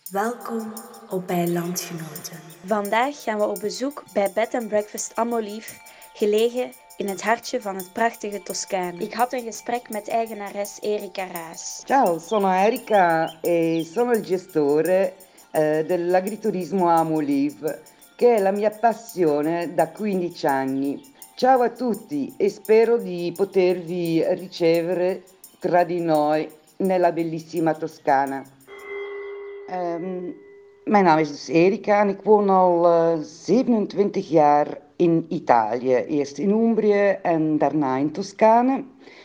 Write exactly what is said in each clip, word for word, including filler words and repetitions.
Welkom op bij Landgenoten. Vandaag gaan we op bezoek bij Bed and Breakfast Ammolief, gelegen in het hartje van het prachtige Toscane. Ik had een gesprek met eigenares Erika Raas. Ciao, sono Erika e sono il gestore eh, dell'agriturismo Ammolief, che è la mia passione da quindici anni. Ciao a tutti e spero di potervi ricevere tra di noi nella bellissima Toscana. Um, mijn naam is dus Erika en ik woon al uh, zevenentwintig jaar in Italië. Eerst in Umbrië en daarna in Toscane.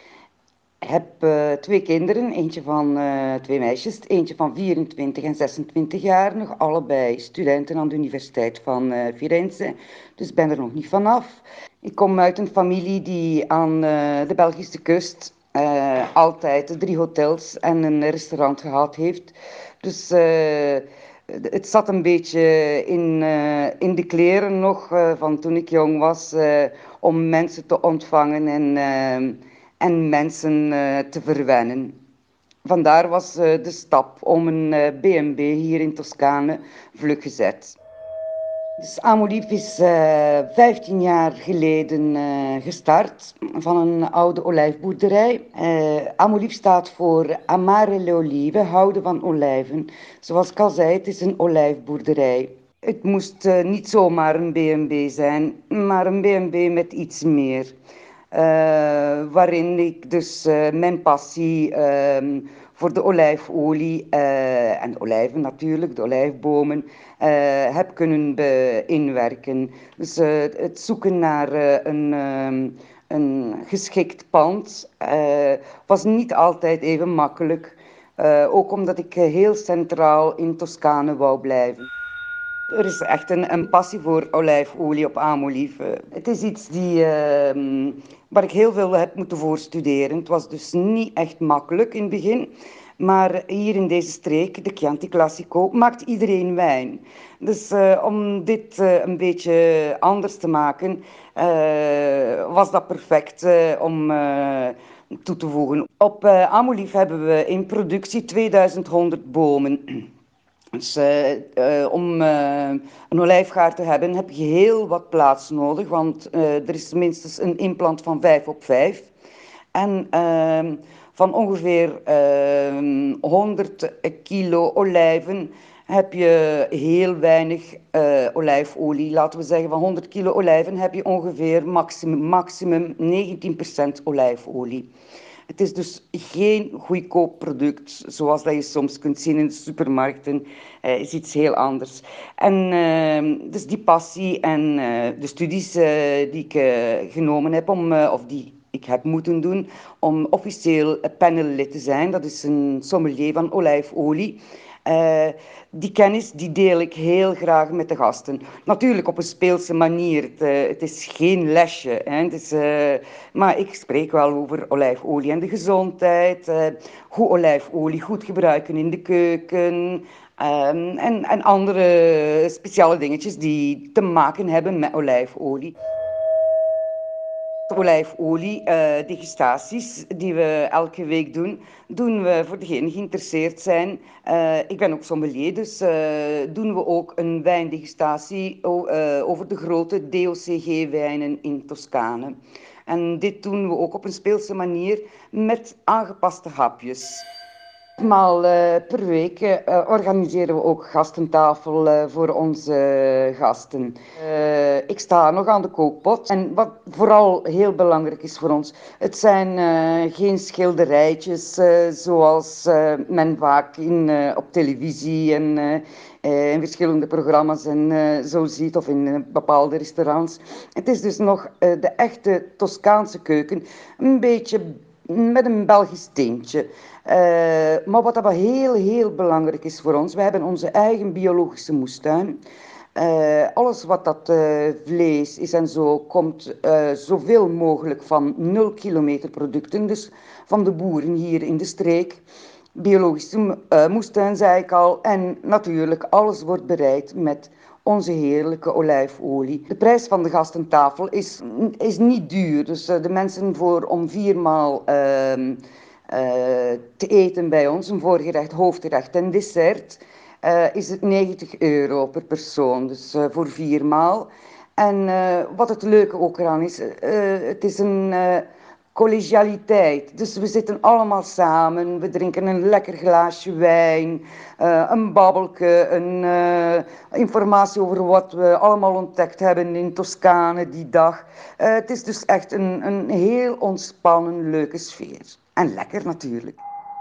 Ik heb uh, twee kinderen, eentje van uh, twee meisjes, eentje van vierentwintig en zesentwintig jaar, nog allebei studenten aan de Universiteit van uh, Firenze, dus ben er nog niet vanaf. Ik kom uit een familie die aan uh, de Belgische kust uh, altijd drie hotels en een restaurant gehad heeft. Dus uh, het zat een beetje in, uh, in de kleren nog uh, van toen ik jong was, uh, om mensen te ontvangen en... Uh, en mensen uh, te verwennen. Vandaar was uh, de stap om een uh, B en B hier in Toscane vlug gezet. Dus Ammolief is uh, vijftien jaar geleden uh, gestart van een oude olijfboerderij. Uh, Ammolief staat voor Amare le Olive, houden van olijven. Zoals ik al zei, het is een olijfboerderij. Het moest uh, niet zomaar een B en B zijn, maar een B en B met iets meer. Uh, waarin ik dus uh, mijn passie uh, voor de olijfolie uh, en de olijven natuurlijk, de olijfbomen, uh, heb kunnen inwerken. Dus uh, het zoeken naar uh, een, uh, een geschikt pand uh, was niet altijd even makkelijk. Uh, ook omdat ik heel centraal in Toscane wou blijven. Er is echt een, een passie voor olijfolie op Ammolief. Het is iets die, uh, waar ik heel veel heb moeten voorstuderen. Het was dus niet echt makkelijk in het begin. Maar hier in deze streek, de Chianti Classico, maakt iedereen wijn. Dus uh, om dit uh, een beetje anders te maken, uh, was dat perfect uh, om uh, toe te voegen. Op uh, Ammolief hebben we in productie tweeduizend honderd bomen. Dus uh, uh, om uh, een olijfgaard te hebben heb je heel wat plaats nodig, want uh, er is minstens een inplant van vijf op vijf. En uh, van ongeveer uh, honderd kilo olijven heb je heel weinig uh, olijfolie. Laten we zeggen van honderd kilo olijven heb je ongeveer maximum, maximum negentien procent olijfolie. Het is dus geen goedkoop product, zoals dat je soms kunt zien in de supermarkten. Het uh, is iets heel anders. En uh, dus die passie en uh, de studies uh, die ik uh, genomen heb, om, uh, of die ik heb moeten doen, om officieel panellid te zijn. Dat is een sommelier van olijfolie. Uh, die kennis die deel ik heel graag met de gasten. Natuurlijk op een speelse manier. Het, uh, het is geen lesje. Hè. Het is, uh, maar ik spreek wel over olijfolie en de gezondheid. Uh, hoe olijfolie goed gebruiken in de keuken. Um, en, en andere speciale dingetjes die te maken hebben met olijfolie. Olijfolie, uh, degustaties die we elke week doen, doen we voor degenen die geïnteresseerd zijn. Uh, ik ben ook sommelier, dus uh, doen we ook een wijndegustatie uh, over de grote D O C G-wijnen in Toscane. En dit doen we ook op een speelse manier met aangepaste hapjes. Maal uh, per week uh, organiseren we ook gastentafel uh, voor onze uh, gasten. Uh, ik sta nog aan de kookpot. En wat vooral heel belangrijk is voor ons, het zijn uh, geen schilderijtjes uh, zoals uh, men vaak in, uh, op televisie en uh, uh, in verschillende programma's en, uh, zo ziet, of in uh, bepaalde restaurants. Het is dus nog uh, de echte Toscaanse keuken, een beetje met een Belgisch tintje. Uh, maar wat dat heel, heel belangrijk is voor ons, wij hebben onze eigen biologische moestuin. Uh, alles wat dat uh, vlees is en zo, komt uh, zoveel mogelijk van nul kilometer producten, dus van de boeren hier in de streek. Biologische uh, moestuin, zei ik al, en natuurlijk alles wordt bereid met onze heerlijke olijfolie. De prijs van de gastentafel is, is niet duur, dus uh, de mensen voor om viermaal uh, uh, te eten bij ons, een voorgerecht, hoofdgerecht en dessert, uh, is het negentig euro per persoon, dus uh, voor vier maal. En uh, wat het leuke ook eraan is, uh, het is een uh, collegialiteit. Dus we zitten allemaal samen, we drinken een lekker glaasje wijn, uh, een babbelke, een uh, informatie over wat we allemaal ontdekt hebben in Toscane die dag. Uh, het is dus echt een, een heel ontspannen, leuke sfeer. En lekker natuurlijk.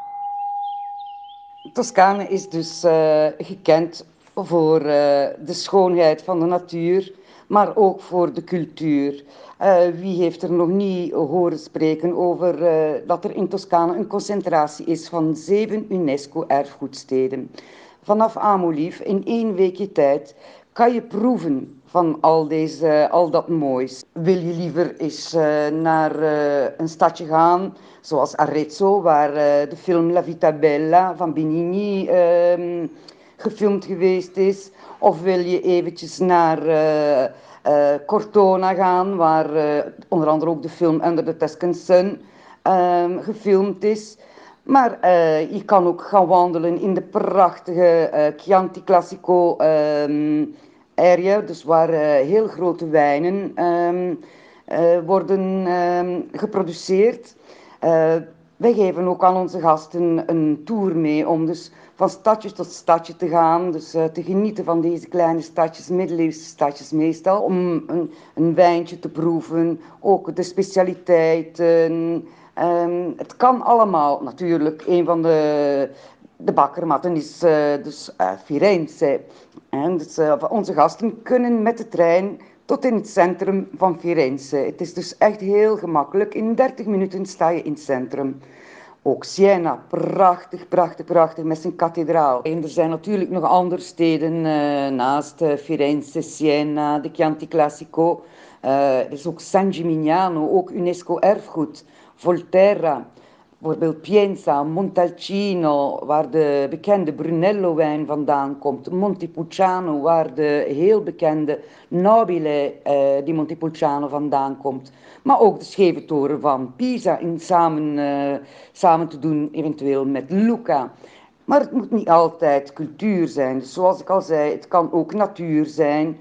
Toscane is dus uh, gekend voor uh, de schoonheid van de natuur, maar ook voor de cultuur. Uh, wie heeft er nog niet horen spreken over uh, dat er in Toscane een concentratie is van zeven UNESCO-erfgoedsteden. Vanaf Amoulif in één weekje tijd kan je proeven van al, deze, al dat moois. Wil je liever eens uh, naar uh, een stadje gaan, zoals Arezzo, waar uh, de film La Vita Bella van Benigni uh, gefilmd geweest is? Of wil je eventjes naar uh, uh, Cortona gaan, waar uh, onder andere ook de film Under the Tuscan Sun uh, gefilmd is? Maar uh, je kan ook gaan wandelen in de prachtige uh, Chianti Classico um, area, dus waar uh, heel grote wijnen um, uh, worden um, geproduceerd. Uh, wij geven ook aan onze gasten een tour mee om dus van stadje tot stadje te gaan, dus uh, te genieten van deze kleine stadjes, middeleeuwse stadjes meestal, om een, een wijntje te proeven, ook de specialiteiten. Um, het kan allemaal natuurlijk. Een van de, de bakkermatten is uh, dus uh, Firenze. En dus, uh, onze gasten kunnen met de trein tot in het centrum van Firenze. Het is dus echt heel gemakkelijk. In dertig minuten sta je in het centrum. Ook Siena, prachtig, prachtig, prachtig, met zijn kathedraal. En er zijn natuurlijk nog andere steden uh, naast uh, Firenze, Siena, de Chianti Classico. Uh, er is ook San Gimignano, ook UNESCO-erfgoed. Volterra, bijvoorbeeld Pienza, Montalcino, waar de bekende Brunello-wijn vandaan komt. Montepulciano, waar de heel bekende Nobile uh, di Montepulciano vandaan komt. Maar ook de scheve toren van Pisa in samen, uh, samen te doen, eventueel met Lucca. Maar het moet niet altijd cultuur zijn. Dus zoals ik al zei, het kan ook natuur zijn.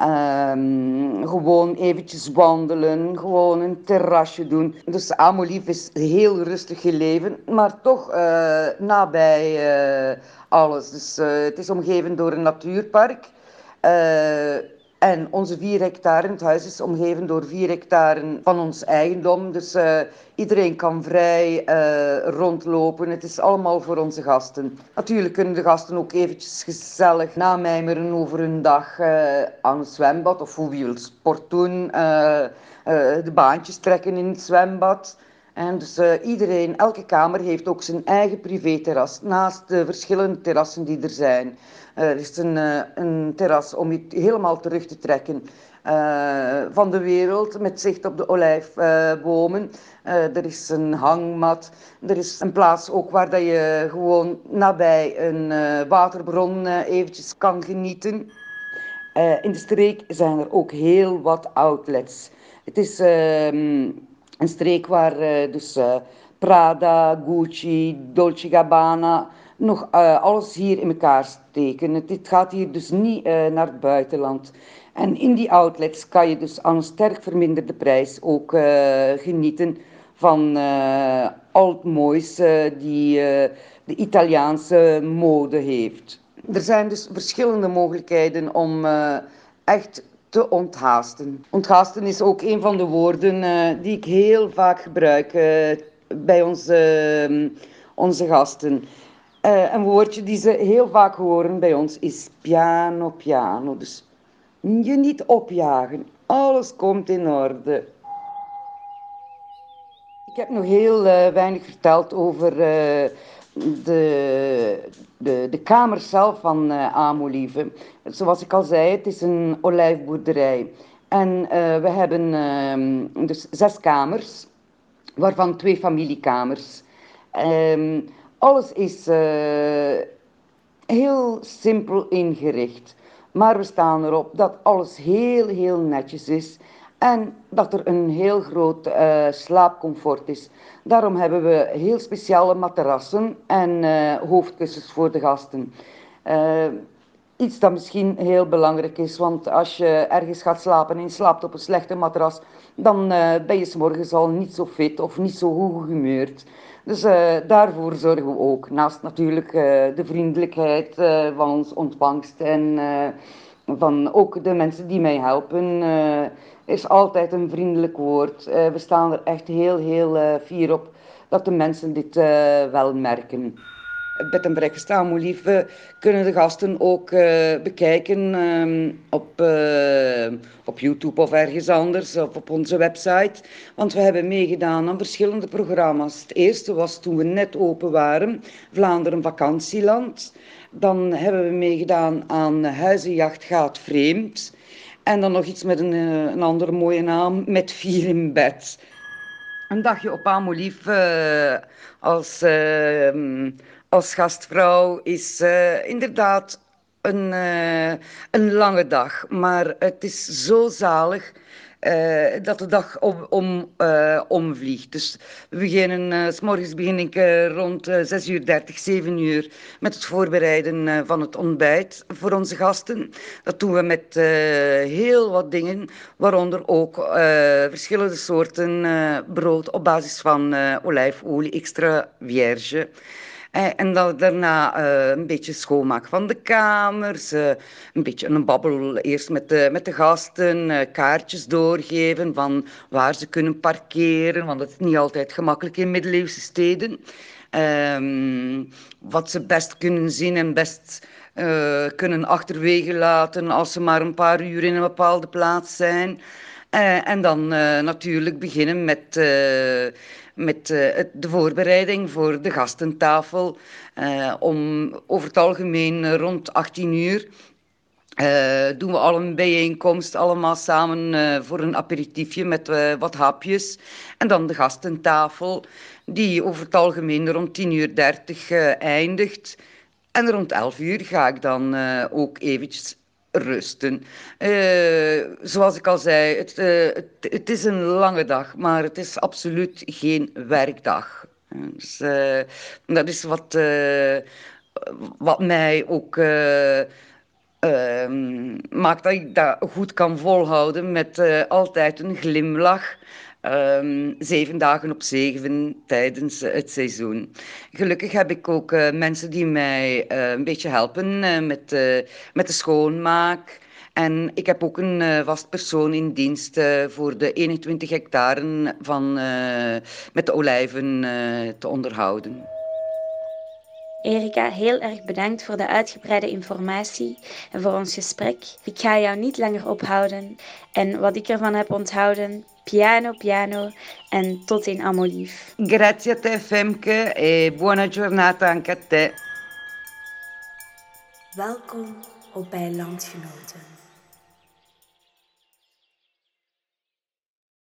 Um, gewoon eventjes wandelen, gewoon een terrasje doen. Dus Amoulif is heel rustig geleven, maar toch uh, nabij uh, alles. Dus uh, het is omgeven door een natuurpark. Uh, en onze vier hectare, het huis is omgeven door vier hectare van ons eigendom. Dus uh, iedereen kan vrij uh, rondlopen. Het is allemaal voor onze gasten. Natuurlijk kunnen de gasten ook eventjes gezellig namijmeren over hun dag uh, aan het zwembad. Of hoe wie wil sport doen. Uh, uh, de baantjes trekken in het zwembad. En dus uh, iedereen, elke kamer heeft ook zijn eigen privéterras. Naast de verschillende terrassen die er zijn. Uh, er is een, uh, een terras om je helemaal terug te trekken uh, van de wereld met zicht op de olijfbomen. Uh, uh, er is een hangmat. Er is een plaats ook waar dat je gewoon nabij een uh, waterbron uh, eventjes kan genieten. Uh, in de streek zijn er ook heel wat outlets. Het is uh, een streek waar uh, dus uh, Prada, Gucci, Dolce Gabbana nog uh, alles hier in elkaar steken. Het, het gaat hier dus niet uh, naar het buitenland. En in die outlets kan je dus aan een sterk verminderde prijs ook uh, genieten van uh, al het moois uh, die uh, de Italiaanse mode heeft. Er zijn dus verschillende mogelijkheden om uh, echt te onthaasten. Onthaasten is ook een van de woorden uh, die ik heel vaak gebruik uh, bij onze, uh, onze gasten. Uh, een woordje die ze heel vaak horen bij ons is piano piano. Dus je niet opjagen, alles komt in orde. Ik heb nog heel uh, weinig verteld over uh, de, de, de kamer zelf van uh, Amoulif. Zoals ik al zei, het is een olijfboerderij. En uh, we hebben uh, dus zes kamers, waarvan twee familiekamers. Um, alles is uh, heel simpel ingericht. Maar we staan erop dat alles heel, heel netjes is. En dat er een heel groot uh, slaapcomfort is. Daarom hebben we heel speciale matrassen en uh, hoofdkussens voor de gasten. Uh, iets dat misschien heel belangrijk is, want als je ergens gaat slapen en je slaapt op een slechte matras, dan uh, ben je 's morgens al niet zo fit of niet zo goed gehumeurd. Dus uh, daarvoor zorgen we ook. Naast natuurlijk uh, de vriendelijkheid uh, van ons ontvangst en uh, van ook de mensen die mij helpen, uh, is altijd een vriendelijk woord. Uh, we staan er echt heel, heel uh, fier op dat de mensen dit uh, wel merken. Bed en Breakfast Amolief uh, kunnen de gasten ook uh, bekijken um, op, uh, op YouTube of ergens anders, of op onze website. Want we hebben meegedaan aan verschillende programma's. Het eerste was toen we net open waren, Vlaanderen Vakantieland. Dan hebben we meegedaan aan Huizenjacht gaat vreemd. En dan nog iets met een, een andere mooie naam, Met vier in bed. Een dagje op Amolief uh, als, uh, als gastvrouw is uh, inderdaad een, uh, een lange dag. Maar het is zo zalig uh, dat de dag om, om, uh, omvliegt. Dus we beginnen, uh, 's morgens begin ik uh, rond uh, zes uur dertig, zeven uur met het voorbereiden uh, van het ontbijt voor onze gasten. Dat doen we met uh, heel wat dingen, waaronder ook uh, verschillende soorten uh, brood op basis van uh, olijfolie extra vierge. Uh, en dan daarna uh, een beetje schoonmaak van de kamers, uh, een beetje een babbel eerst met de, met de gasten, uh, kaartjes doorgeven van waar ze kunnen parkeren, want dat is niet altijd gemakkelijk in middeleeuwse steden. Um, wat ze best kunnen zien en best uh, kunnen achterwege laten als ze maar een paar uur in een bepaalde plaats zijn. Uh, en dan uh, natuurlijk beginnen met, uh, met uh, de voorbereiding voor de gastentafel. Uh, om over het algemeen uh, rond achttien uur uh, doen we al een bijeenkomst allemaal samen uh, voor een aperitiefje met uh, wat hapjes. En dan de gastentafel die over het algemeen rond tien uur dertig uh, eindigt. En rond elf uur ga ik dan uh, ook eventjes rusten. Uh, zoals ik al zei, het, uh, het, het is een lange dag, maar het is absoluut geen werkdag. Dus, uh, dat is wat, uh, wat mij ook uh, uh, maakt dat ik dat goed kan volhouden met uh, altijd een glimlach. Um, zeven dagen op zeven tijdens het seizoen. Gelukkig heb ik ook uh, mensen die mij uh, een beetje helpen uh, met, uh, met de schoonmaak. En ik heb ook een uh, vast persoon in dienst uh, voor de eenentwintig hectare van, uh, met de olijven uh, te onderhouden. Erika, heel erg bedankt voor de uitgebreide informatie en voor ons gesprek. Ik ga jou niet langer ophouden en wat ik ervan heb onthouden, piano piano en tot in Amolief. Grazie a te Femke e buona giornata anche a te. Welkom op bij Landgenoten.